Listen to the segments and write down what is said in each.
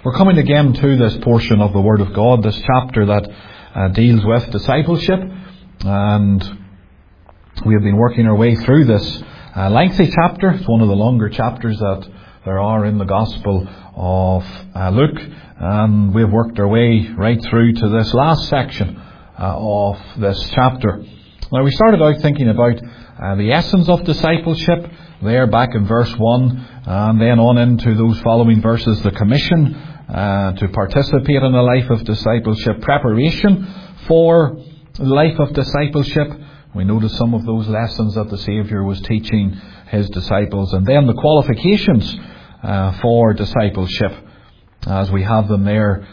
We're coming again to this portion of the Word of God, this chapter that deals with discipleship, and we have been working our way through this lengthy chapter. It's one of the longer chapters that there are in the Gospel of Luke, and we've worked our way right through to this last section of this chapter. Now, we started out thinking about the essence of discipleship there back in verse 1, and then on into those following verses, the commission to participate in a life of discipleship, preparation for the life of discipleship. We noticed some of those lessons that the Saviour was teaching His disciples, and then the qualifications for discipleship, as we have them there,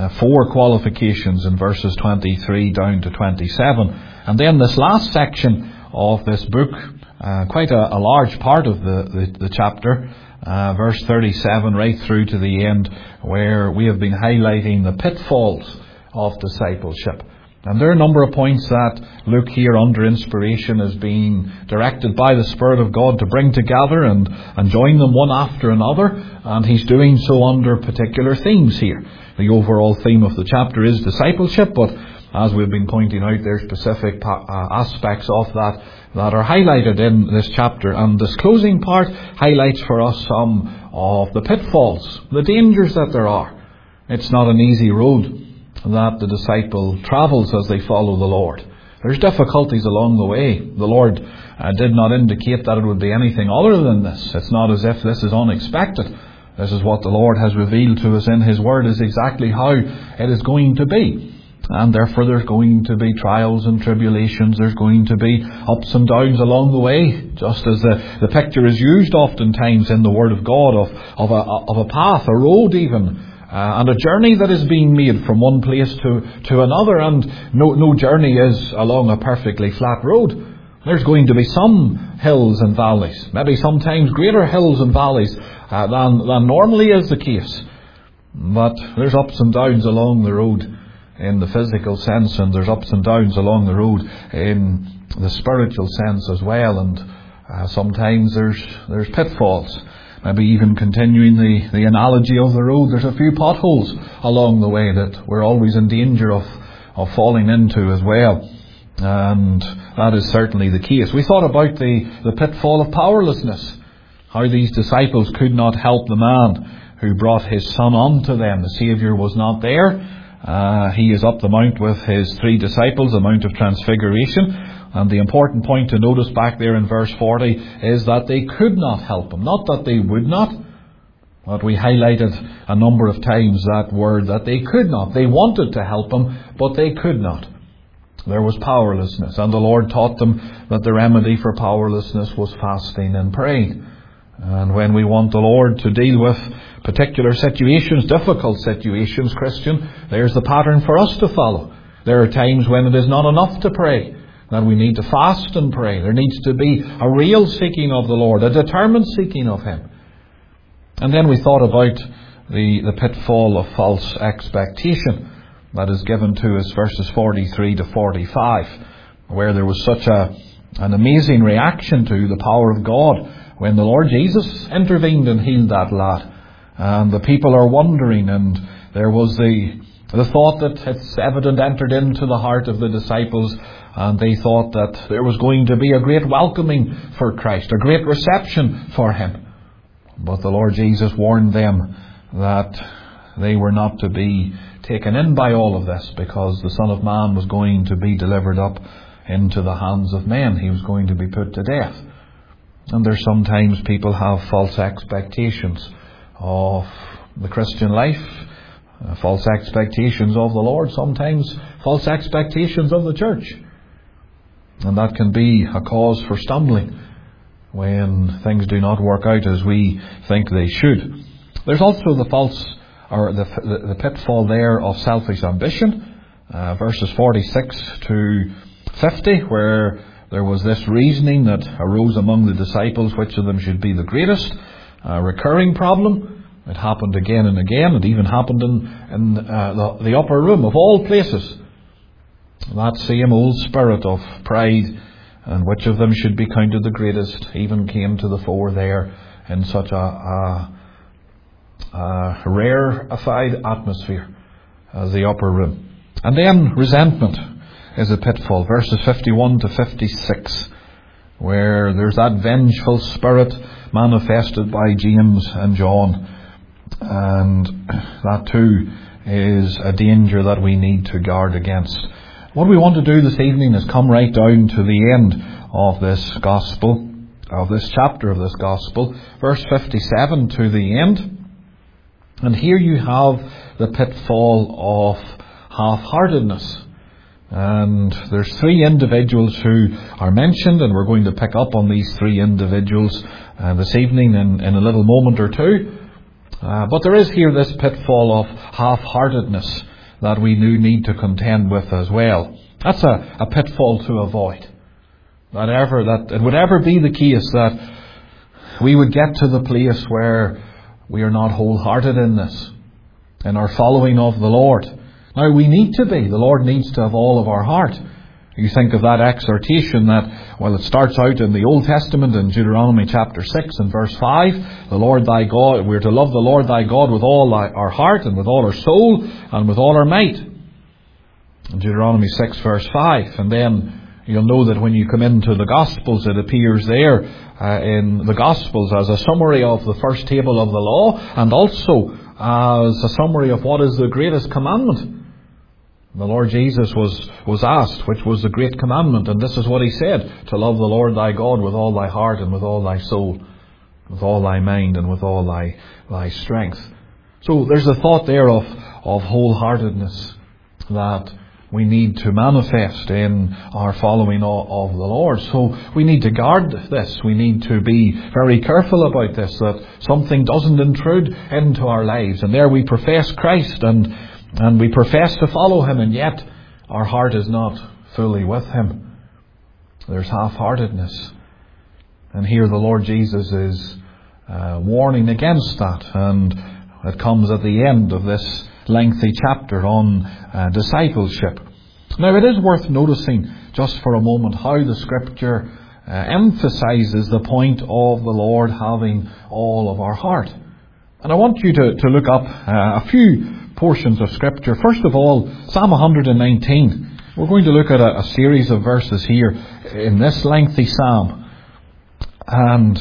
4 qualifications in verses 23 down to 27. And then this last section of this book, quite a large part of the chapter, verse 37 right through to the end, where we have been highlighting the pitfalls of discipleship. And there are a number of points that Luke here under inspiration is being directed by the Spirit of God to bring together and join them one after another. And he's doing so under particular themes here. The overall theme of the chapter is discipleship, but as we've been pointing out, there are specific aspects of that are highlighted in this chapter. And this closing part highlights for us some of the pitfalls, the dangers that there are. It's not an easy road that the disciple travels as they follow the Lord. There's difficulties along the way. The Lord did not indicate that it would be anything other than this. It's not as if this is unexpected. This is what the Lord has revealed to us in His Word, is exactly how it is going to be. And therefore there's going to be trials and tribulations. There's going to be ups and downs along the way, just as the picture is used oftentimes in the Word of God of a path, a road even, and a journey that is being made from one place to another. And no journey is along a perfectly flat road. There's going to be some hills and valleys, maybe sometimes greater hills and valleys than normally is the case. But there's ups and downs along the road in the physical sense, and there's ups and downs along the road in the spiritual sense as well. And sometimes there's pitfalls. Maybe even continuing the analogy of the road, there's a few potholes along the way that we're always in danger of falling into as well. And that is certainly the case. We thought about the pitfall of powerlessness, how these disciples could not help the man who brought his son unto them. The Saviour was not there. He is up the mount with his 3 disciples, the Mount of Transfiguration. And the important point to notice back there in verse 40 is that they could not help him. Not that they would not, but we highlighted a number of times that word, that they could not. They wanted to help him, but they could not. There was powerlessness, and the Lord taught them that the remedy for powerlessness was fasting and praying. And when we want the Lord to deal with particular situations, difficult situations, Christian, there's the pattern for us to follow. There are times when it is not enough to pray, that we need to fast and pray. There needs to be a real seeking of the Lord, a determined seeking of Him. And then we thought about the pitfall of false expectation that is given to us, verses 43 to 45, where there was such an amazing reaction to the power of God when the Lord Jesus intervened and healed that lad. And the people are wondering, and there was the thought that it's evident entered into the heart of the disciples, and they thought that there was going to be a great welcoming for Christ, a great reception for Him. But the Lord Jesus warned them that they were not to be taken in by all of this, because the Son of Man was going to be delivered up into the hands of men. He was going to be put to death. And there's sometimes people have false expectations of the Christian life, false expectations of the Lord, sometimes false expectations of the church. And that can be a cause for stumbling when things do not work out as we think they should. There's also the pitfall there of selfish ambition, verses 46 to 50, where there was this reasoning that arose among the disciples, which of them should be the greatest, a recurring problem. It happened again and again. It even happened in the upper room of all places. That same old spirit of pride, and which of them should be counted the greatest, even came to the fore there in such a rarefied atmosphere as the upper room. And then resentment is a pitfall. Verses 51 to 56, where there's that vengeful spirit manifested by James and John. And that too is a danger that we need to guard against. What we want to do this evening is come right down to the end of this gospel, of this chapter of this gospel, verse 57 to the end. And here you have the pitfall of half-heartedness. And there's three individuals who are mentioned, and we're going to pick up on these three individuals this evening in a little moment or two. But there is here this pitfall of half-heartedness that we do need to contend with as well. That's a pitfall to avoid. That it would ever be the case that we would get to the place where we are not wholehearted in this, in our following of the Lord. Now we need to be. The Lord needs to have all of our heart. You think of that exhortation that, well, it starts out in the Old Testament in Deuteronomy chapter 6 and verse 5. The Lord thy God, we're to love the Lord thy God with all our heart and with all our soul and with all our might. In Deuteronomy 6 verse 5. And then you'll know that when you come into the Gospels, it appears there in the Gospels as a summary of the first table of the law, and also as a summary of what is the greatest commandment. The Lord Jesus was asked, which was the great commandment, and this is what he said: to love the Lord thy God with all thy heart and with all thy soul, with all thy mind and with all thy strength. So there's a thought there of wholeheartedness that we need to manifest in our following of the Lord. So we need to guard this. We need to be very careful about this, that something doesn't intrude into our lives. And there we profess Christ and we profess to follow him, and yet our heart is not fully with him. There's half-heartedness. And here the Lord Jesus is warning against that. And it comes at the end of this lengthy chapter on discipleship. Now it is worth noticing just for a moment how the Scripture emphasizes the point of the Lord having all of our heart. And I want you to look up a few portions of Scripture. First of all, Psalm 119. We're going to look at a series of verses here in this lengthy psalm. And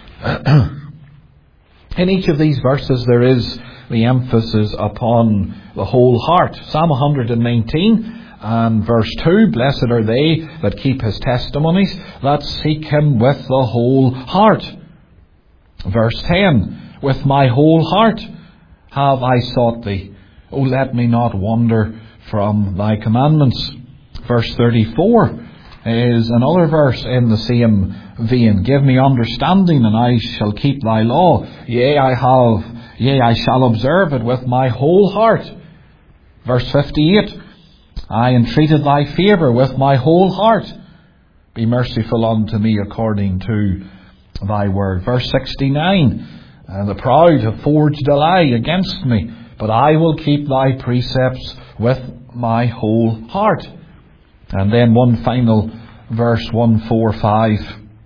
in each of these verses there is the emphasis upon the whole heart. Psalm 119 and verse 2, blessed are they that keep his testimonies, that seek him with the whole heart. Verse 10, with my whole heart have I sought thee. O let me not wander from thy commandments. Verse 34 is another verse in the same vein. Give me understanding, and I shall keep thy law. Yea, I shall observe it with my whole heart. Verse 58, I entreated thy favour with my whole heart. Be merciful unto me according to thy word. Verse 69, the proud have forged a lie against me, but I will keep thy precepts with my whole heart. And then one final verse, 145.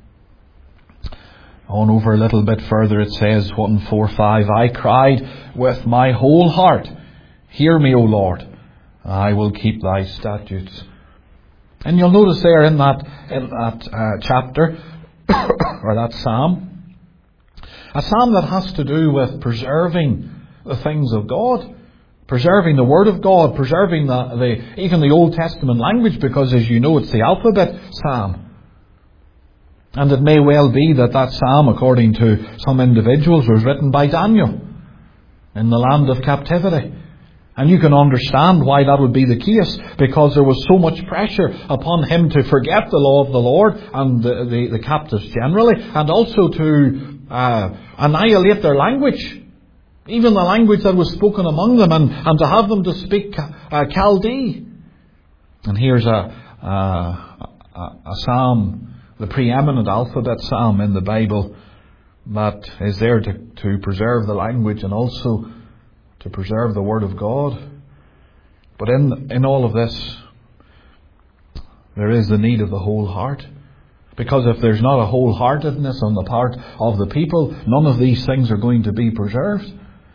On over a little bit further it says, 145, I cried with my whole heart, hear me, O Lord, I will keep thy statutes. And you'll notice there in that chapter, or that psalm, a psalm that has to do with preserving the things of God, preserving the Word of God, preserving even the Old Testament language, because as you know it's the alphabet psalm. And it may well be that psalm, according to some individuals, was written by Daniel in the land of captivity. And you can understand why that would be the case, because there was so much pressure upon him to forget the law of the Lord and the captives generally, and also to annihilate their language, even the language that was spoken among them, and to have them to speak Chaldee. And here's a psalm, the preeminent alphabet psalm in the Bible, that is there to preserve the language and also to preserve the Word of God. But in all of this, there is the need of the whole heart. Because if there's not a wholeheartedness on the part of the people, none of these things are going to be preserved.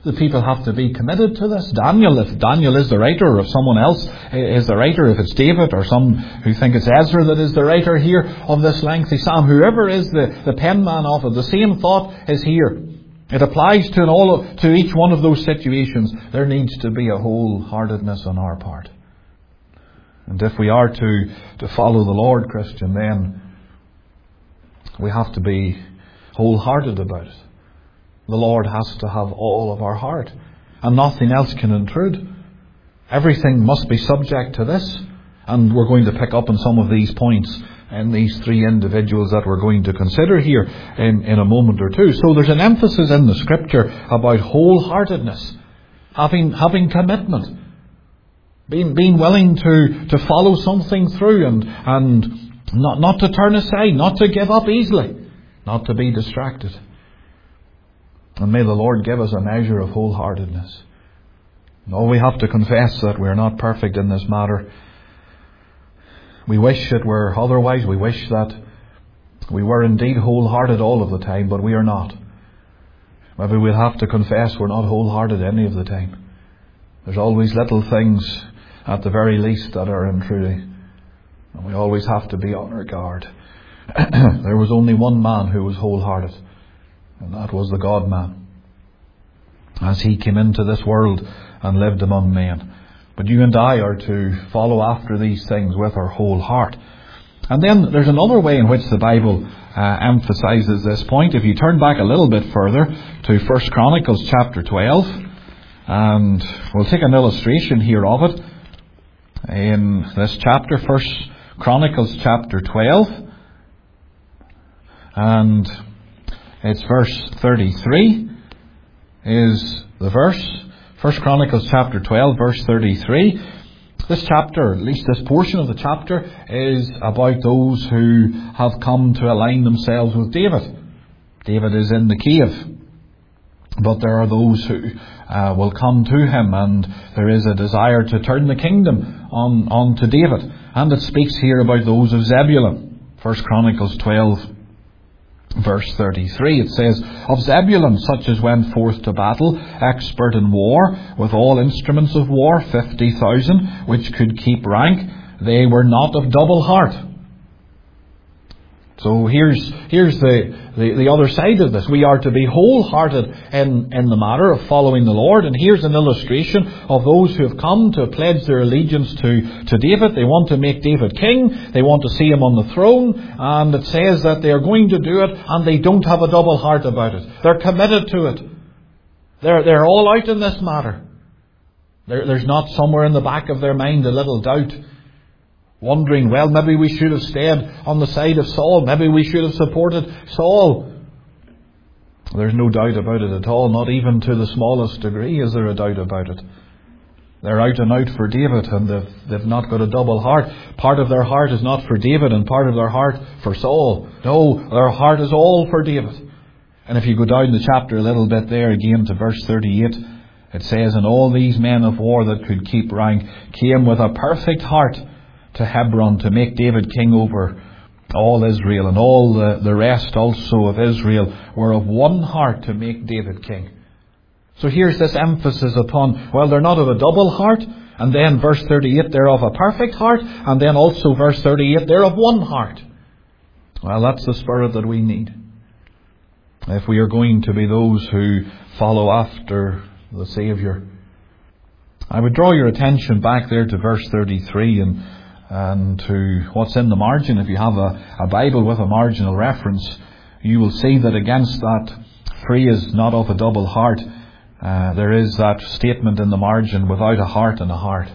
The people have to be committed to this. Daniel, if Daniel is the writer, or if someone else is the writer, if it's David, or some who think it's Ezra that is the writer here of this lengthy psalm, whoever is the penman of it, the same thought is here. It applies to each one of those situations. There needs to be a wholeheartedness on our part. And if we are to follow the Lord, Christian, then we have to be wholehearted about it. The Lord has to have all of our heart, and nothing else can intrude. Everything must be subject to this, and we're going to pick up on some of these points in these three individuals that we're going to consider here in a moment or two. So there's an emphasis in the Scripture about wholeheartedness, having commitment, being willing to follow something through, and not to turn aside, not to give up easily, not to be distracted. And may the Lord give us a measure of wholeheartedness. No, we have to confess that we're not perfect in this matter. We wish it were otherwise. We wish that we were indeed wholehearted all of the time, but we are not. Maybe we'll have to confess we're not wholehearted any of the time. There's always little things, at the very least, that are intruding. And we always have to be on our guard. There was only one man who was wholehearted, and that was the God-man, as he came into this world and lived among men. But you and I are to follow after these things with our whole heart. And then there's another way in which the Bible emphasizes this point. If you turn back a little bit further to 1 Chronicles chapter 12, and we'll take an illustration here of it in this chapter, 1 Chronicles chapter 12, and it's verse 33 is the verse. 1 Chronicles chapter 12, verse 33. This chapter, at least this portion of the chapter, is about those who have come to align themselves with David. David is in the cave, but there are those who will come to him, and there is a desire to turn the kingdom on to David. And it speaks here about those of Zebulun. 1 Chronicles 12, verse 33, it says, "Of Zebulun, such as went forth to battle, expert in war, with all instruments of war, 50,000, which could keep rank. They were not of double heart." So here's the other side of this. We are to be wholehearted in the matter of following the Lord. And here's an illustration of those who have come to pledge their allegiance to David. They want to make David king. They want to see him on the throne. And it says that they are going to do it, and they don't have a double heart about it. They're committed to it. They're all out in this matter. There's not somewhere in the back of their mind a little doubt, wondering, well, maybe we should have stayed on the side of Saul. Maybe we should have supported Saul. There's no doubt about it at all. Not even to the smallest degree is there a doubt about it. They're out and out for David, and they've not got a double heart. Part of their heart is not for David, and part of their heart for Saul. No, their heart is all for David. And if you go down the chapter a little bit there again to verse 38, it says, "And all these men of war that could keep rank came with a perfect heart to Hebron to make David king over all Israel, and all the rest also of Israel were of one heart to make David king." So here's this emphasis upon, well, they're not of a double heart, and then verse 38, they're of a perfect heart, and then also verse 38, they're of one heart. Well, that's the spirit that we need if we are going to be those who follow after the Saviour. I would draw your attention back there to verse 33 and to what's in the margin. If you have a Bible with a marginal reference, you will see that against that phrase, "not of a double heart," there is that statement in the margin, "without a heart and a heart."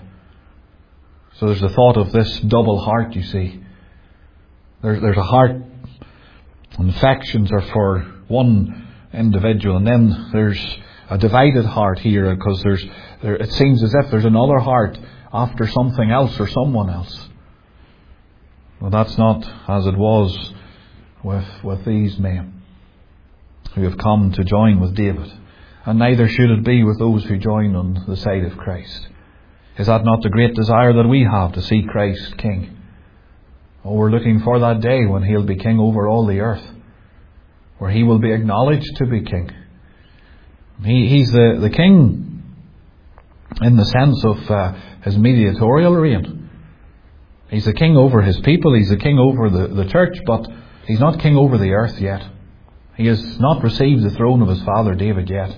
So there's the thought of this double heart, you see. There's a heart, and affections are for one individual, and then there's a divided heart here, because it seems as if there's another heart after something else or someone else. Well, that's not as it was with these men who have come to join with David. And neither should it be with those who join on the side of Christ. Is that not the great desire that we have, to see Christ king? Oh, we're looking for that day when he'll be king over all the earth, where he will be acknowledged to be king. He's the king in the sense of his mediatorial reign. He's the king over his people, he's the king over the church, but he's not king over the earth yet. He has not received the throne of his father David yet.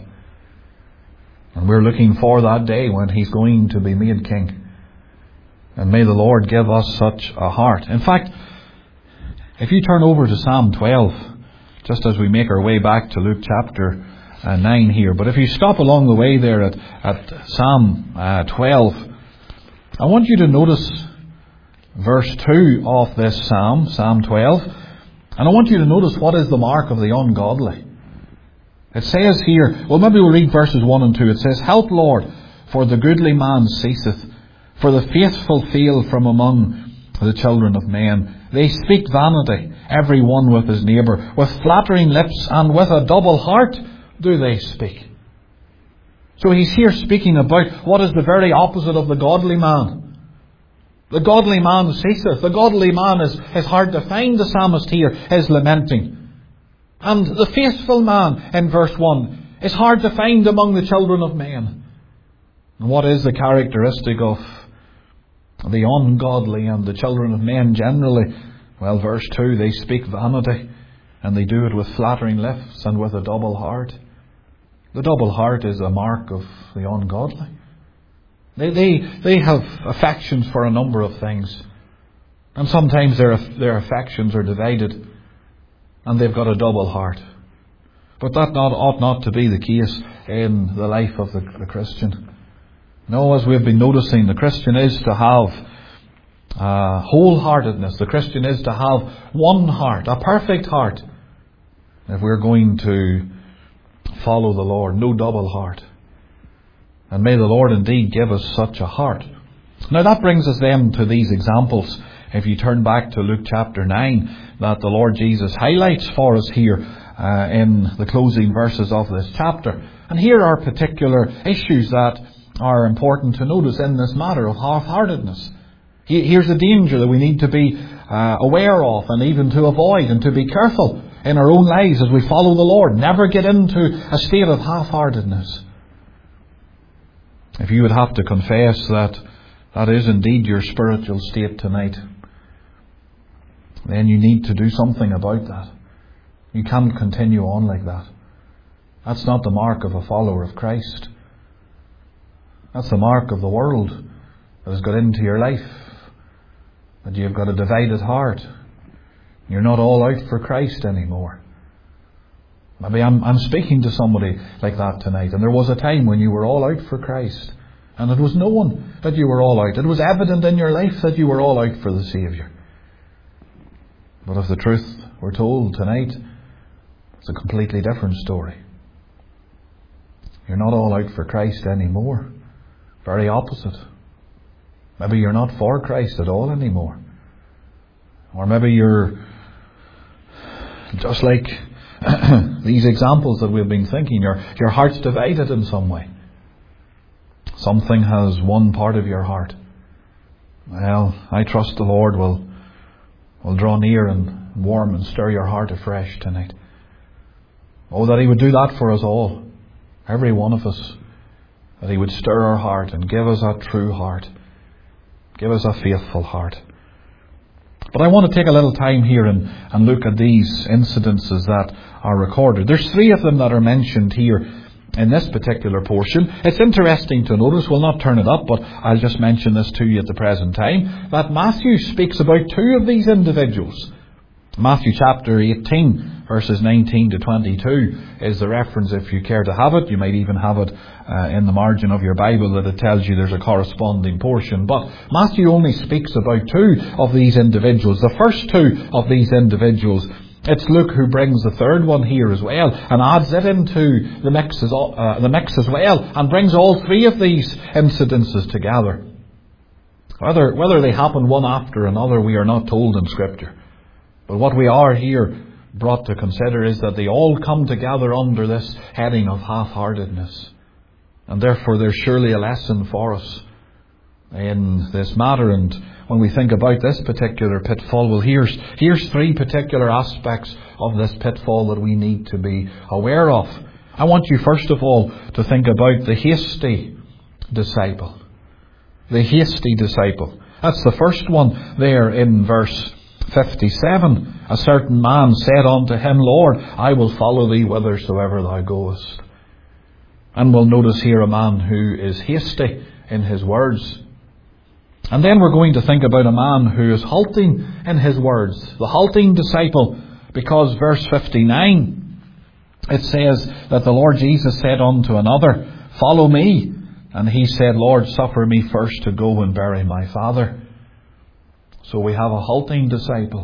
And we're looking for that day when he's going to be made king. And may the Lord give us such a heart. In fact, if you turn over to Psalm 12, just as we make our way back to Luke chapter 9 here, but if you stop along the way there at Psalm 12, I want you to notice verse 2 of this Psalm, Psalm 12, and I want you to notice what is the mark of the ungodly. It says here, well, maybe we'll read verses 1 and 2. It says, "Help, Lord, for the goodly man ceaseth, for the faithful fail from among the children of men. They speak vanity, every one with his neighbour. With flattering lips and with a double heart do they speak." So he's here speaking about what is the very opposite of the godly man. The godly man ceaseth. The godly man is hard to find, the psalmist here is lamenting. And the faithful man, in verse 1, is hard to find among the children of men. And what is the characteristic of the ungodly and the children of men generally? Well, verse 2, they speak vanity, and they do it with flattering lips and with a double heart. The double heart is a mark of the ungodly. They have affections for a number of things. And sometimes their affections are divided, and they've got a double heart. But that ought not to be the case in the life of the Christian. No, as we've been noticing, the Christian is to have wholeheartedness. The Christian is to have one heart, a perfect heart. If we're going to follow the Lord, no double heart. And may the Lord indeed give us such a heart. Now that brings us then to these examples. If you turn back to Luke chapter 9, that the Lord Jesus highlights for us here in the closing verses of this chapter. And here are particular issues that are important to notice in this matter of half-heartedness. Here's a danger that we need to be aware of and even to avoid and to be careful in our own lives as we follow the Lord. Never get into a state of half-heartedness. If you would have to confess that is indeed your spiritual state tonight, then you need to do something about that. You can't continue on like that. That's not the mark of a follower of Christ. That's the mark of the world that has got into your life. That you've got a divided heart. You're not all out for Christ anymore. Maybe I'm speaking to somebody like that tonight, and there was a time when you were all out for Christ, and it was known that you were all out. It was evident in your life that you were all out for the Saviour. But if the truth were told tonight, it's a completely different story. You're not all out for Christ anymore. Very opposite. Maybe you're not for Christ at all anymore. Or maybe you're just like these examples that we've been thinking. Your heart's divided in some way. Something has won part of your heart. Well, I trust the Lord will draw near and warm and stir your heart afresh tonight. Oh, that He would do that for us all. Every one of us. That He would stir our heart and give us a true heart. Give us a faithful heart. But I want to take a little time here and look at these incidences that are recorded. There's 3 of them that are mentioned here in this particular portion. It's interesting to notice, we'll not turn it up, but I'll just mention this to you at the present time, that Matthew speaks about 2 of these individuals. Matthew chapter 18, verses 19 to 22 is the reference if you care to have it. You might even have it in the margin of your Bible that it tells you there's a corresponding portion. But Matthew only speaks about 2 of these individuals. The first 2 of these individuals, it's Luke who brings the third one here as well and adds it into the mix as well and brings all 3 of these incidences together. Whether they happen one after another, we are not told in Scripture. But what we are here brought to consider is that they all come together under this heading of half-heartedness. And therefore there's surely a lesson for us in this matter. And when we think about this particular pitfall, well, here's 3 particular aspects of this pitfall that we need to be aware of. I want you first of all to think about the hasty disciple. The hasty disciple. That's the first one there in verse 57. A certain man said unto him, Lord, I will follow thee whithersoever thou goest. And we'll notice here a man who is hasty in his words. And then we're going to think about a man who is halting in his words. The halting disciple, because verse 59, it says that the Lord Jesus said unto another, Follow me. And he said, Lord, suffer me first to go and bury my father. So we have a halting disciple.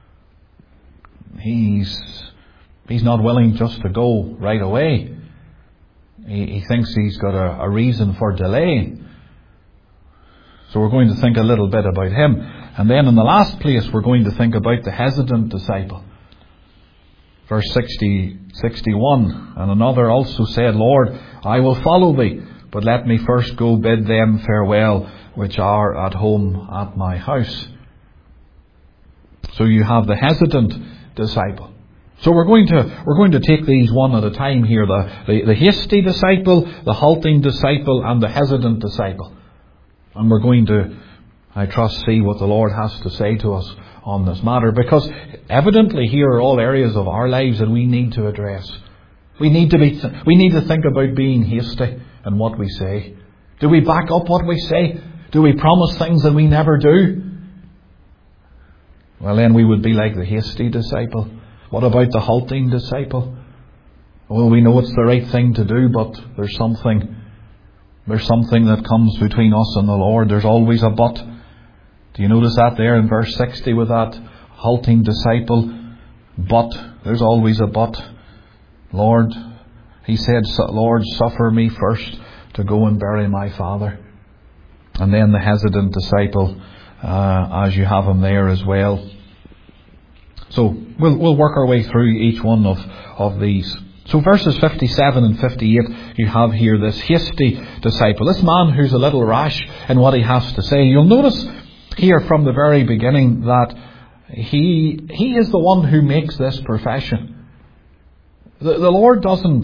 He's not willing just to go right away. He thinks he's got a reason for delay. So we're going to think a little bit about him. And then in the last place, we're going to think about the hesitant disciple. Verse 61. And another also said, Lord, I will follow thee, but let me first go bid them farewell, which are at home at my house. So you have the hesitant disciple. So we're going to take these one at a time here. The hasty disciple, the halting disciple, and the hesitant disciple. And we're going to, I trust, see what the Lord has to say to us on this matter. Because evidently here are all areas of our lives that we need to address. We need to think about being hasty in what we say. Do we back up what we say? Do we promise things that we never do? Well, then we would be like the hasty disciple. What about the halting disciple? Well, we know it's the right thing to do, but there's something that comes between us and the Lord. There's always a but. Do you notice that there in verse 60 with that halting disciple? But. There's always a but. Lord, he said, Lord, suffer me first to go and bury my father. And then the hesitant disciple, as you have him there as well. So we'll work our way through each one of these. So verses 57 and 58, you have here this hasty disciple. This man who's a little rash in what he has to say. You'll notice here from the very beginning that he is the one who makes this profession. The Lord doesn't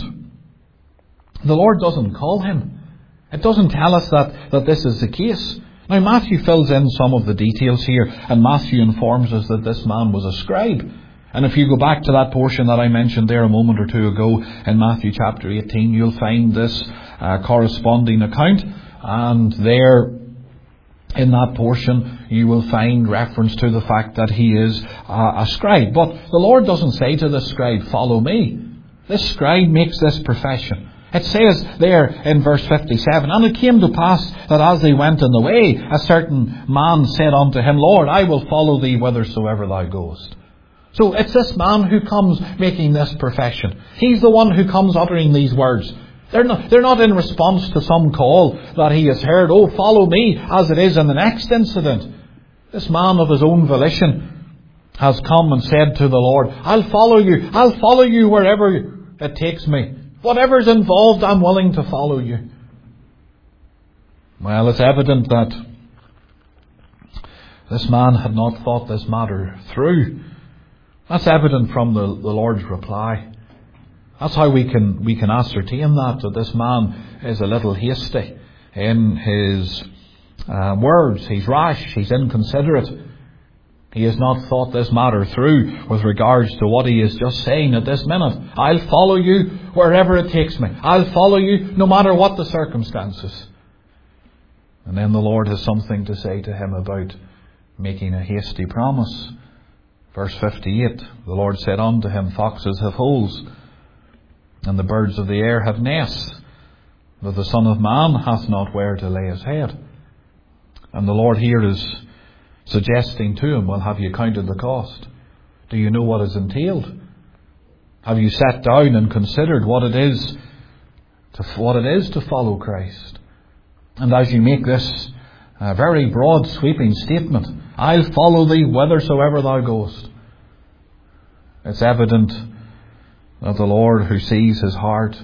call him. It doesn't tell us that this is the case. Now Matthew fills in some of the details here, and Matthew informs us that this man was a scribe. And if you go back to that portion that I mentioned there a moment or two ago in Matthew chapter 18, you'll find this corresponding account. And there in that portion you will find reference to the fact that he is a scribe. But the Lord doesn't say to this scribe, follow me. This scribe makes this profession. It says there in verse 57, And it came to pass that as they went in the way, a certain man said unto him, Lord, I will follow thee whithersoever thou goest. So it's this man who comes making this profession. He's the one who comes uttering these words. They're not in response to some call that he has heard, oh, follow me, as it is in the next incident. This man of his own volition has come and said to the Lord, I'll follow you wherever it takes me. Whatever's involved, I'm willing to follow you. Well, it's evident that this man had not thought this matter through. That's evident from the Lord's reply. That's how we can ascertain that this man is a little hasty in his words. He's rash, he's inconsiderate. He has not thought this matter through with regards to what he is just saying at this minute. I'll follow you wherever it takes me. I'll follow you no matter what the circumstances. And then the Lord has something to say to him about making a hasty promise. Verse 58, the Lord said unto him, Foxes have holes, and the birds of the air have nests, but the Son of Man hath not where to lay his head. And the Lord here is suggesting to him, well, have you counted the cost? Do you know what is entailed? Have you sat down and considered what it is to follow Christ? And as you make this very broad sweeping statement, I'll follow thee whithersoever thou goest, it's evident that the Lord, who sees his heart,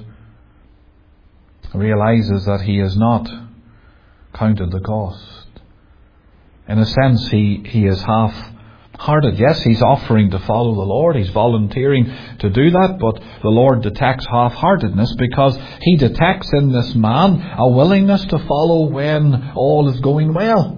realizes that he has not counted the cost. In a sense, he is half hearted. Yes, he's offering to follow the Lord. He's volunteering to do that, but the Lord detects half-heartedness because he detects in this man a willingness to follow when all is going well.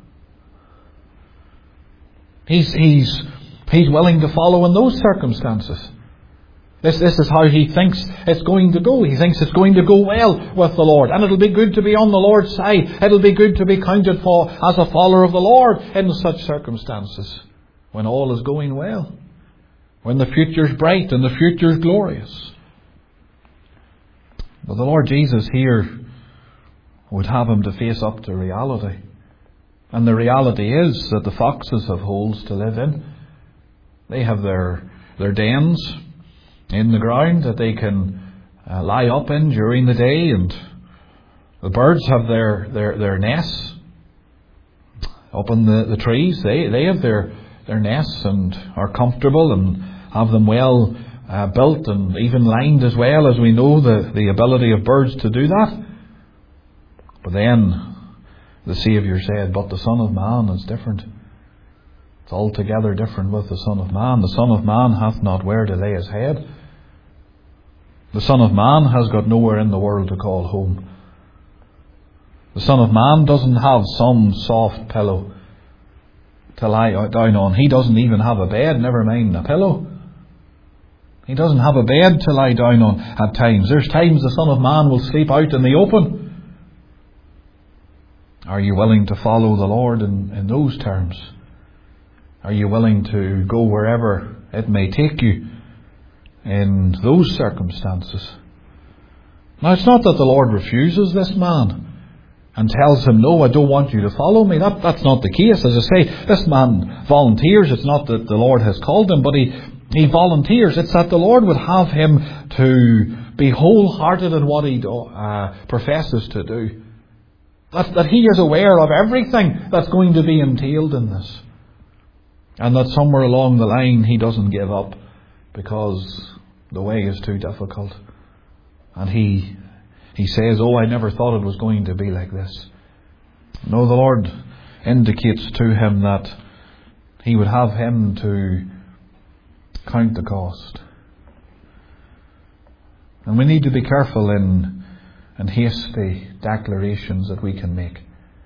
He's willing to follow in those circumstances. This is how he thinks it's going to go. He thinks it's going to go well with the Lord. And it'll be good to be on the Lord's side. It'll be good to be counted for as a follower of the Lord in such circumstances. When all is going well. When the future's bright and the future's glorious. But the Lord Jesus here would have him to face up to reality. And the reality is that the foxes have holes to live in. They have their dens in the ground that they can lie up in during the day, and the birds have their nests up in the trees. They have their nests and are comfortable and have them well built and even lined as well, as we know the ability of birds to do that. But then the Saviour said, but the Son of Man is different. It's altogether different with the Son of Man. The Son of Man hath not where to lay his head. The Son of Man has got nowhere in the world to call home. The Son of Man doesn't have some soft pillow to lie down on. He doesn't even have a bed, never mind a pillow. He doesn't have a bed to lie down on at times. There's times the Son of Man will sleep out in the open. Are you willing to follow the Lord in those terms? Are you willing to go wherever it may take you in those circumstances? Now, it's not that the Lord refuses this man and tells him, no, I don't want you to follow me. That's not the case. As I say, this man volunteers. It's not that the Lord has called him, but he volunteers. It's that the Lord would have him to be wholehearted in what he professes to do. That he is aware of everything that's going to be entailed in this. And that somewhere along the line he doesn't give up because the way is too difficult. And he says, oh, I never thought it was going to be like this. No, the Lord indicates to him that he would have him to count the cost. And we need to be careful in hasty declarations that we can make.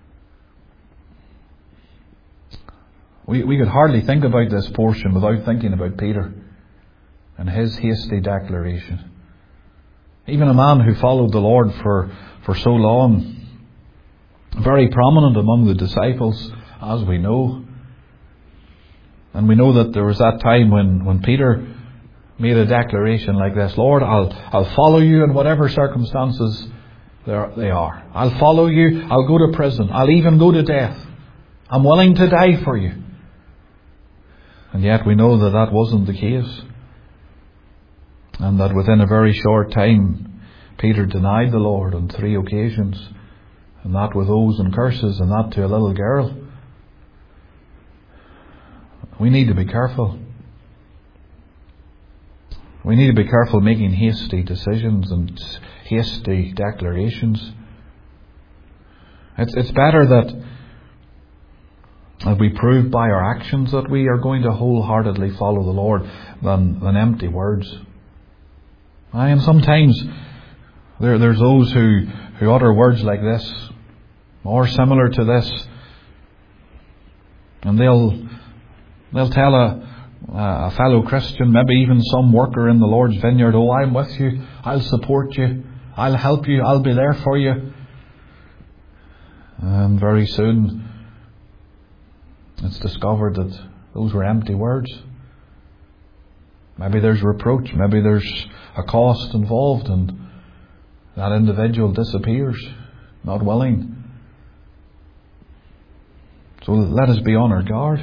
We could hardly think about this portion without thinking about Peter and his hasty declaration. Even a man who followed the Lord for so long, very prominent among the disciples, as we know. And we know that there was that time when Peter made a declaration like this: Lord, I'll follow you in whatever circumstances they are. I'll follow you. I'll go to prison. I'll even go to death. I'm willing to die for you. And yet we know that wasn't the case. And that within a very short time, Peter denied the Lord on 3 occasions. And that with oaths and curses, and that to a little girl. We need to be careful. We need to be careful making hasty decisions and hasty declarations. It's better that we prove by our actions that we are going to wholeheartedly follow the Lord than empty words. And sometimes there's those who utter words like this, or similar to this, and they'll tell a fellow Christian, maybe even some worker in the Lord's vineyard, oh, I'm with you, I'll support you, I'll help you, I'll be there for you. And very soon it's discovered that those were empty words. Maybe there's reproach, maybe there's a cost involved, and that individual disappears, not willing. So let us be on our guard.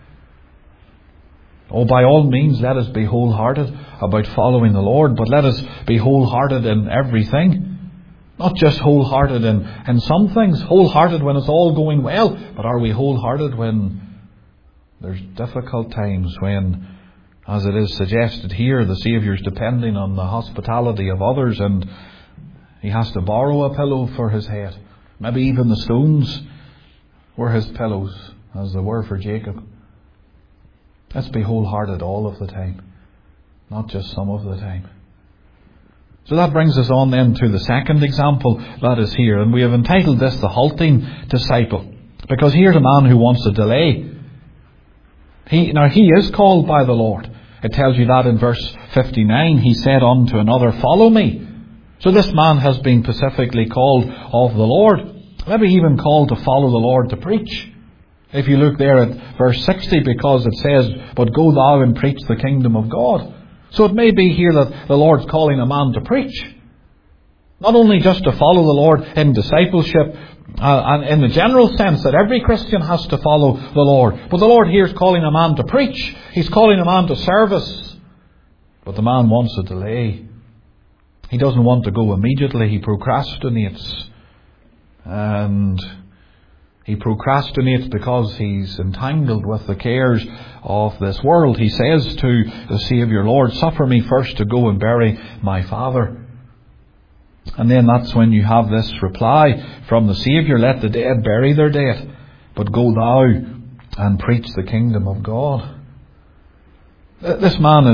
Oh, by all means, let us be wholehearted about following the Lord, but let us be wholehearted in everything. Not just wholehearted in some things, wholehearted when it's all going well, but are we wholehearted when there's difficult times, when, as it is suggested here, the Saviour's depending on the hospitality of others and he has to borrow a pillow for his head. Maybe even the stones were his pillows, as they were for Jacob. Let's be wholehearted all of the time, not just some of the time. So that brings us on then to the second example that is here. And we have entitled this the halting disciple. Because here's a man who wants to delay. He is called by the Lord. It tells you that in verse 59. He said unto another, follow me. So this man has been specifically called of the Lord. Maybe even called to follow the Lord to preach. If you look there at verse 60, because it says, but go thou and preach the kingdom of God. So it may be here that the Lord's calling a man to preach. Not only just to follow the Lord in discipleship, and in the general sense that every Christian has to follow the Lord. But the Lord here is calling a man to preach. He's calling a man to service. But the man wants a delay. He doesn't want to go immediately. He procrastinates. And he procrastinates because he's entangled with the cares of this world. He says to the Saviour, Lord, suffer me first to go and bury my father. And then that's when you have this reply from the Saviour, let the dead bury their dead, but go thou and preach the kingdom of God. This man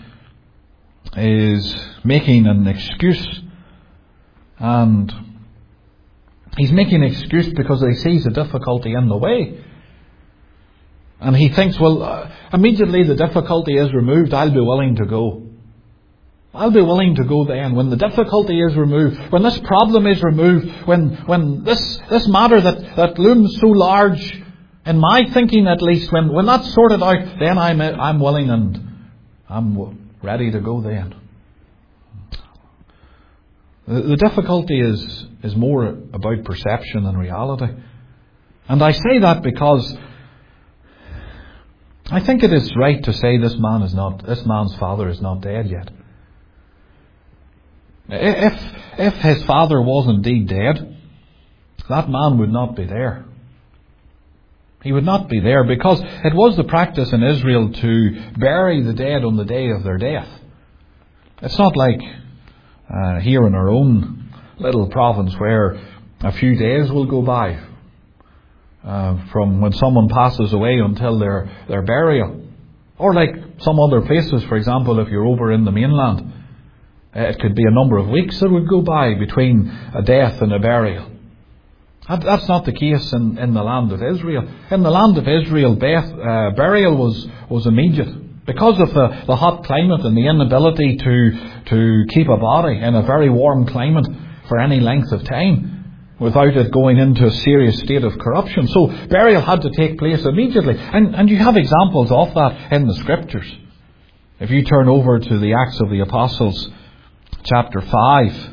is making an excuse, and he's making an excuse because he sees a difficulty in the way. And he thinks, well, immediately the difficulty is removed, I'll be willing to go. I'll be willing to go then. When the difficulty is removed, when this problem is removed, when this matter that looms so large, in my thinking at least, when that's sorted out, then I'm willing and I'm ready to go then. The difficulty is more about perception than reality. And I say that because I think it is right to say this man's father is not dead yet. If his father was indeed dead, that man would not be there. He would not be there because it was the practice in Israel to bury the dead on the day of their death. It's not like here in our own little province where a few days will go by from when someone passes away until their burial. Or like some other places, for example, if you're over in the mainland, it could be a number of weeks that would go by between a death and a burial. That's not the case in the land of Israel. In the land of Israel, burial was immediate. Because of the hot climate and the inability to keep a body in a very warm climate for any length of time without it going into a serious state of corruption. So burial had to take place immediately. And you have examples of that in the Scriptures. If you turn over to the Acts of the Apostles, chapter 5,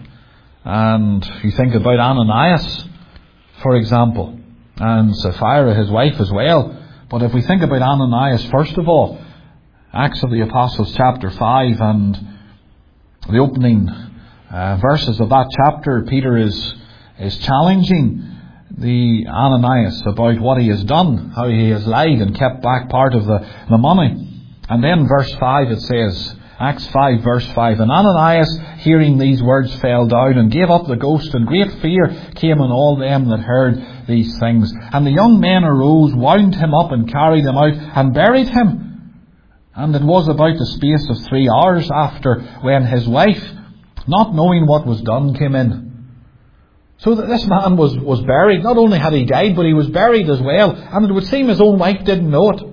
and you think about Ananias, for example, and Sapphira, his wife, as well. But if we think about Ananias, first of all, Acts of the Apostles, chapter 5, and the opening verses of that chapter, Peter is challenging the Ananias about what he has done, how he has lied and kept back part of the money. And then verse 5 it says, Acts 5 verse 5, and Ananias, hearing these words, fell down and gave up the ghost, and great fear came on all them that heard these things. And the young men arose, wound him up, and carried him out, and buried him. And it was about the space of 3 hours after, when his wife, not knowing what was done, came in. So that this man was buried. Not only had he died, but he was buried as well. And it would seem his own wife didn't know it.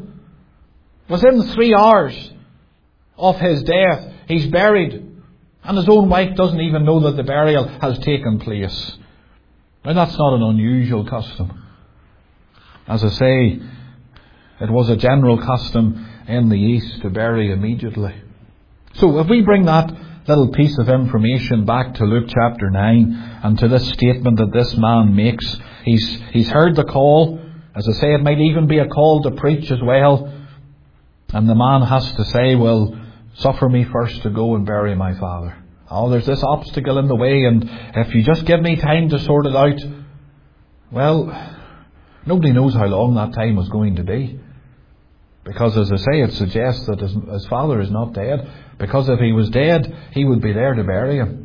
Within 3 hours of his death, he's buried, and his own wife doesn't even know that the burial has taken place. Now that's not an unusual custom. As I say, it was a general custom in the East to bury immediately. So if we bring that little piece of information back to Luke chapter 9 and to this statement that this man makes, he's heard the call. As I say, it might even be a call to preach as well. And the man has to say, well, suffer me first to go and bury my father. Oh, there's this obstacle in the way, and if you just give me time to sort it out, well, nobody knows how long that time is going to be. Because as I say, it suggests that his father is not dead. Because if he was dead, he would be there to bury him.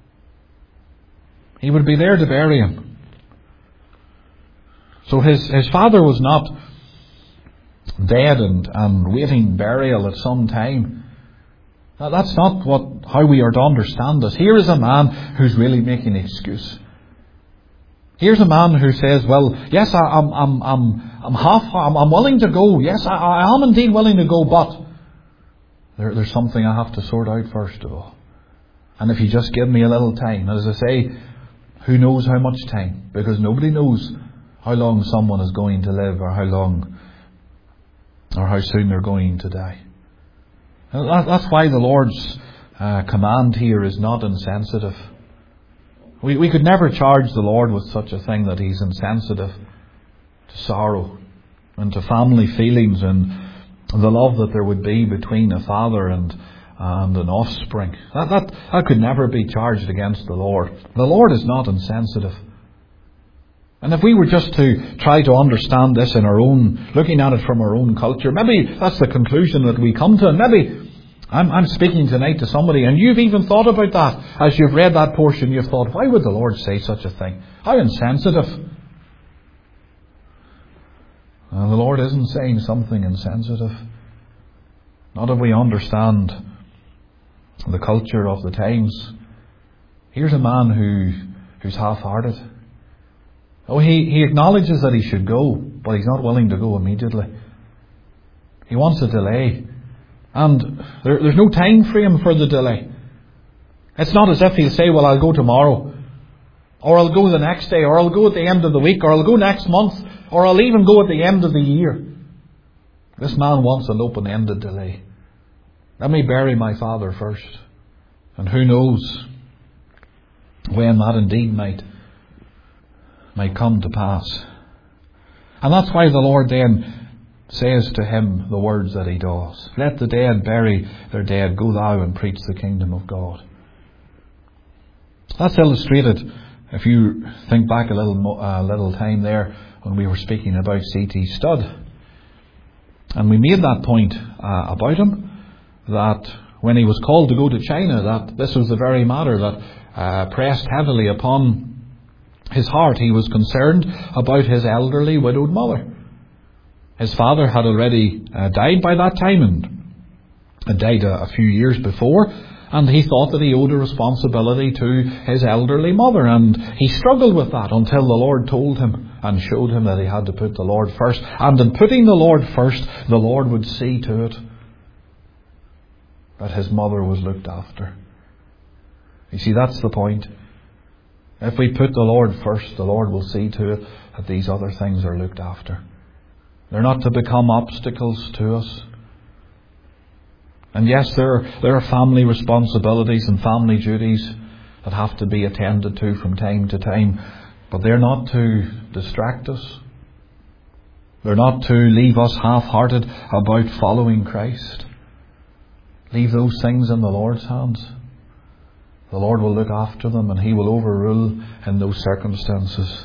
He would be there to bury him. So his father was not dead and waiting burial at some time. Now, that's not how we are to understand this. Here is a man who's really making an excuse. Here's a man who says, well, yes, I'm willing to go. Yes, I am indeed willing to go, but there's something I have to sort out first of all. And if you just give me a little time, as I say, who knows how much time? Because nobody knows how long someone is going to live, or how soon they're going to die. That's why the Lord's command here is not insensitive. We could never charge the Lord with such a thing, that He's insensitive to sorrow and to family feelings and the love that there would be between a father and an offspring. That could never be charged against the Lord. The Lord is not insensitive. And if we were just to try to understand this in our own, looking at it from our own culture, maybe that's the conclusion that we come to. And maybe I'm speaking tonight to somebody, and you've even thought about that. As you've read that portion, you've thought, why would the Lord say such a thing? How insensitive. And the Lord isn't saying something insensitive. Not if we understand the culture of the times. Here's a man who's half-hearted. He acknowledges that he should go, but he's not willing to go immediately. He wants a delay. And there's no time frame for the delay. It's not as if he'll say, well, I'll go tomorrow, or I'll go the next day, or I'll go at the end of the week, or I'll go next month, or I'll even go at the end of the year. This man wants an open-ended delay. Let me bury my father first. And who knows when that indeed might come to pass. And that's why the Lord then says to him the words that He does. Let the dead bury their dead. Go thou and preach the kingdom of God. That's illustrated, if you think back a little time there, when we were speaking about C.T. Studd. And we made that point about him, that when he was called to go to China, that this was the very matter that pressed heavily upon his heart. He was concerned about his elderly widowed mother. His father had already died by that time, and had died a few years before, and he thought that he owed a responsibility to his elderly mother, and he struggled with that until the Lord told him and showed him that he had to put the Lord first. And in putting the Lord first, the Lord would see to it that his mother was looked after. You see, that's the point. If we put the Lord first, the Lord will see to it that these other things are looked after. They're not to become obstacles to us. And yes, there are family responsibilities and family duties that have to be attended to from time to time, but they're not to distract us. They're not to leave us half-hearted about following Christ. Leave those things in the Lord's hands. The Lord will look after them, and He will overrule in those circumstances.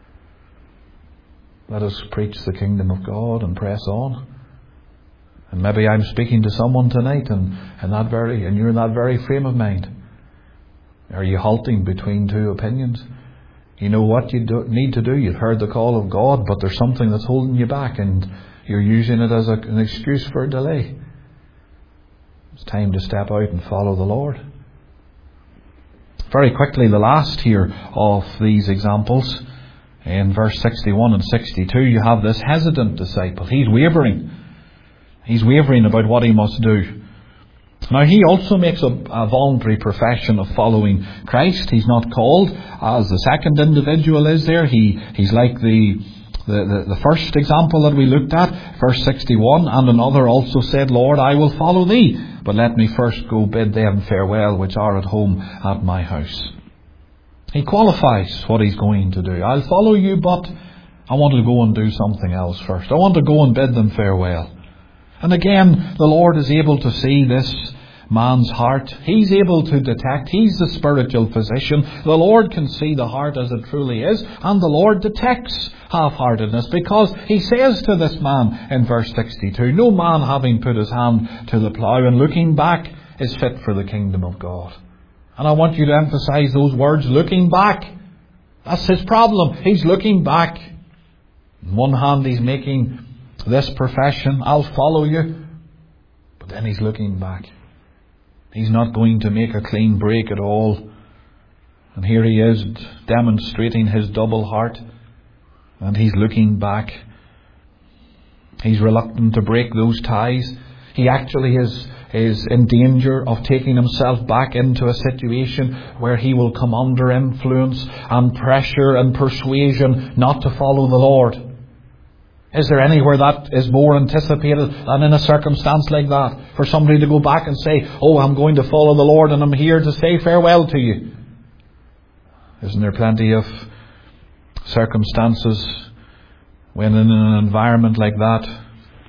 Let us preach the kingdom of God and press on. And maybe I'm speaking to someone tonight, and you're in that very frame of mind. Are you halting between two opinions? You know what you need to do. You've heard the call of God, but there's something that's holding you back, and you're using it as an excuse for a delay. It's time to step out and follow the Lord. Very quickly, the last here of these examples, in verse 61 and 62, you have this hesitant disciple. He's wavering. He's wavering about what he must do. Now, he also makes a voluntary profession of following Christ. He's not called as the second individual is there. He's like the first example that we looked at, verse 61, and another also said, Lord, I will follow thee, but let me first go bid them farewell which are at home at my house. He qualifies what he's going to do. I'll follow you, but I want to go and do something else first. I want to go and bid them farewell. And again, the Lord is able to see this man's heart. He's able to detect. He's the spiritual physician. The Lord can see the heart as it truly is, and the Lord detects half-heartedness, because He says to this man in verse 62, no man having put his hand to the plough and looking back is fit for the kingdom of God. And I want you to emphasize those words, looking back. That's his problem. He's looking back. On one hand, he's making this profession, I'll follow you. But then he's looking back. He's not going to make a clean break at all. And here he is demonstrating his double heart. And he's looking back. He's reluctant to break those ties. He actually is in danger of taking himself back into a situation where he will come under influence and pressure and persuasion not to follow the Lord. Is there anywhere that is more anticipated than in a circumstance like that? For somebody to go back and say, oh, I'm going to follow the Lord and I'm here to say farewell to you. Isn't there plenty of circumstances when in an environment like that,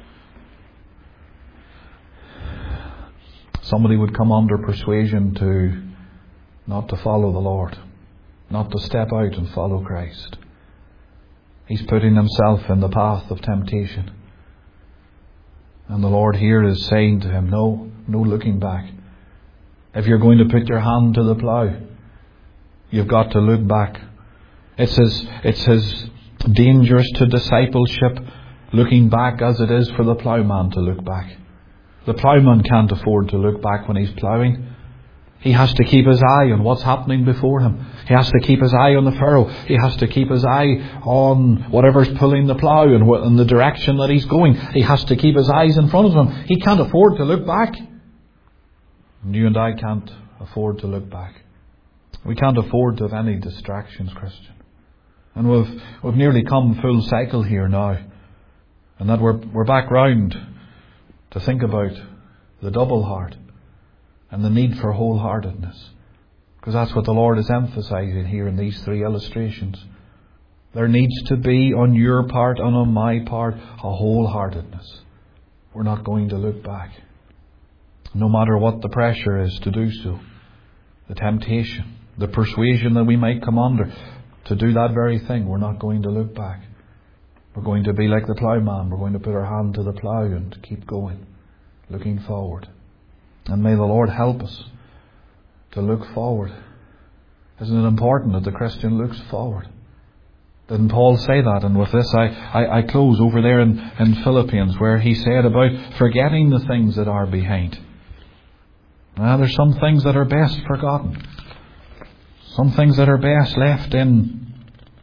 somebody would come under persuasion to not to follow the Lord, not to step out and follow Christ. He's putting himself in the path of temptation. And the Lord here is saying to him, no looking back. If you're going to put your hand to the plough, you've got to look back. It's as dangerous to discipleship looking back as it is for the ploughman to look back. The ploughman can't afford to look back when he's ploughing. He has to keep his eye on what's happening before him. He has to keep his eye on the furrow. He has to keep his eye on whatever's pulling the plough and the direction that he's going. He has to keep his eyes in front of him. He can't afford to look back. And you and I can't afford to look back. We can't afford to have any distractions, Christian. And we've nearly come full cycle here now. And that we're back round to think about the double heart and the need for wholeheartedness. Because that's what the Lord is emphasizing here in these three illustrations. There needs to be on your part and on my part a wholeheartedness. We're not going to look back. No matter what the pressure is to do so. The temptation, the persuasion that we might come under to do that very thing, we're not going to look back. We're going to be like the ploughman. We're going to put our hand to the plough and keep going, looking forward. And may the Lord help us to look forward. Isn't it important that the Christian looks forward? Didn't Paul say that? And with this I close over there in Philippians, where he said about forgetting the things that are behind. There's some things that are best forgotten. Some things that are best left in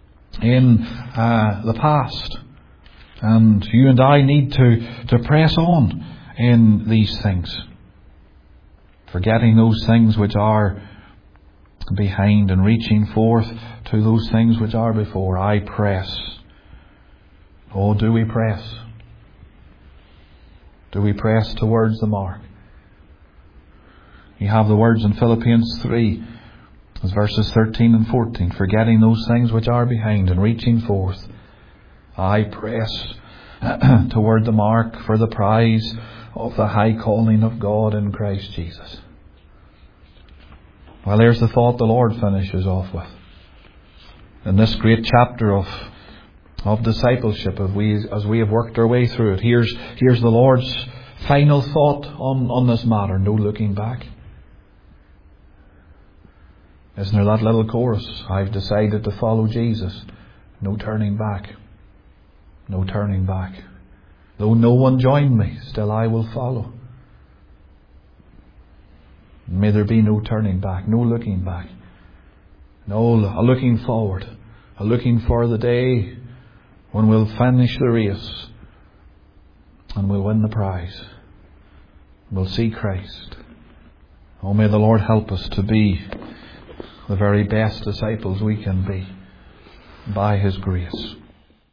the past. And you and I need to press on in these things. Forgetting those things which are behind and reaching forth to those things which are before. I press. Oh, do we press? Do we press towards the mark? You have the words in Philippians 3, as verses 13 and 14. Forgetting those things which are behind and reaching forth. I press toward the mark for the prize of the high calling of God in Christ Jesus. Well, there's the thought the Lord finishes off with. In this great chapter of discipleship, as we have worked our way through it, here's the Lord's final thought on this matter. No looking back. Isn't there that little chorus? I've decided to follow Jesus. No turning back. No turning back. Though no one join me, still I will follow. May there be no turning back, no looking back. No, a looking forward. A looking for the day when we'll finish the race and we'll win the prize. We'll see Christ. Oh, may the Lord help us to be the very best disciples we can be by His grace.